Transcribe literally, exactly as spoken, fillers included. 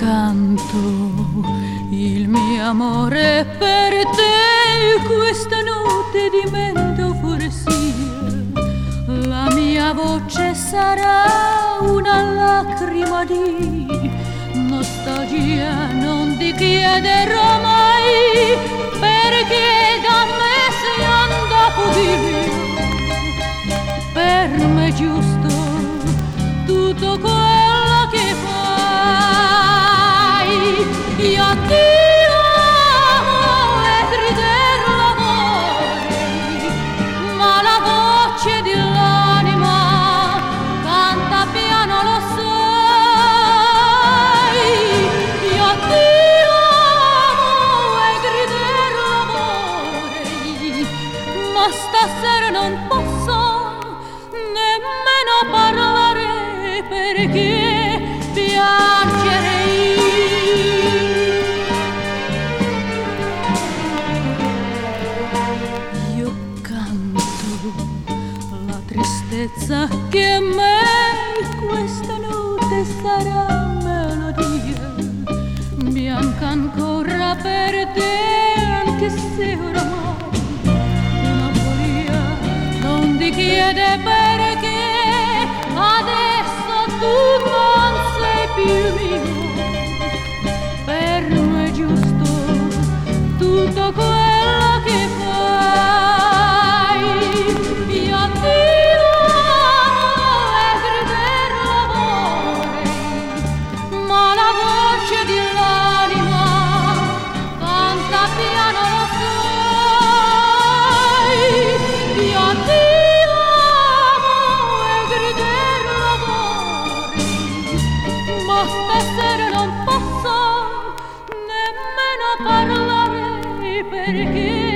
canto il mio amore per te, questa notte dimento fuorsia, la mia voce sarà una lacrima di nostalgia, non ti chiederò mai perché da me sei andato via. Per me è giusto tutto quello che fai, io ti amo e griderò l'amore, ma la voce dell'anima canta piano, lo sai. Io ti amo e griderò l'amore, ma stasera non posso nemmeno parlare perché piangerei. Io canto la tristezza che a me questa notte sarà melodia, bianca ancora per te, anche se oramai una follia non ti chiede perché adesso tu non sei più mio. Per me è giusto tutto quello che fai, io ti amo e griderò l'amore, ma la voce dell'anima canta piano, lo sai. Io ti ma stasera non posso nemmeno parlare perché